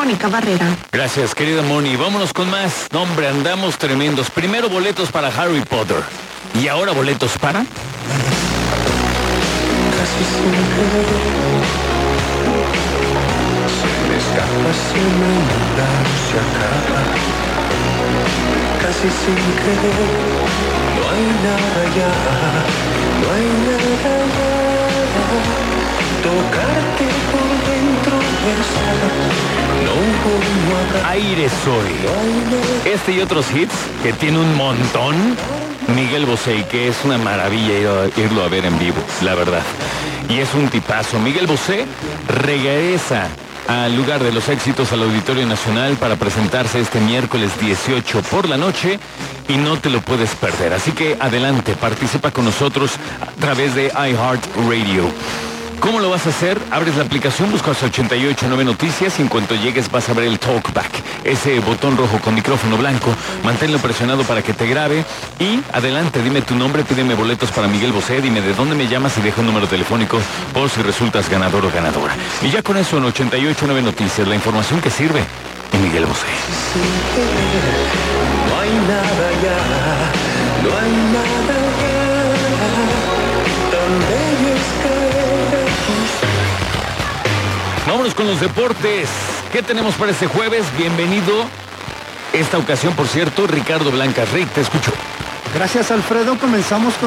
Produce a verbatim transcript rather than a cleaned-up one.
Mónica Barrera. Gracias, querida Moni. Vámonos con más. No, hombre, andamos tremendos. Primero boletos para Harry Potter. ¿Y ahora boletos para? Casi sin querer, se me escapa, se me inunda, se acaba. Casi sin querer, no hay nada ya, no hay nada ya. Tocarte por dentro, besar, no hubo, no habrá. Aire soy. Este y otros hits que tiene un montón. Miguel Bosé, que es una maravilla ir a, irlo a ver en vivo, la verdad. Y es un tipazo. Miguel Bosé regresa al lugar de los éxitos, al Auditorio Nacional, para presentarse este miércoles dieciocho por la noche, y no te lo puedes perder. Así que adelante, participa con nosotros a través de iHeartRadio. ¿Cómo lo vas a hacer? Abres la aplicación, buscas ochenta y ocho nueve Noticias y en cuanto llegues vas a ver el Talkback, ese botón rojo con micrófono blanco. Manténlo presionado para que te grabe y adelante, dime tu nombre, pídeme boletos para Miguel Bosé, dime de dónde me llamas y deja un número telefónico por si resultas ganador o ganadora. Y ya con eso en ochenta y ocho nueve Noticias, la información que sirve en Miguel Bosé. No hay nada ya, no hay nada ya, tan bello es caer. Vámonos con los deportes. ¿Qué tenemos para este jueves? Bienvenido. Esta ocasión, por cierto, Ricardo Blancas. Rick, te escucho. Gracias, Alfredo. Comenzamos con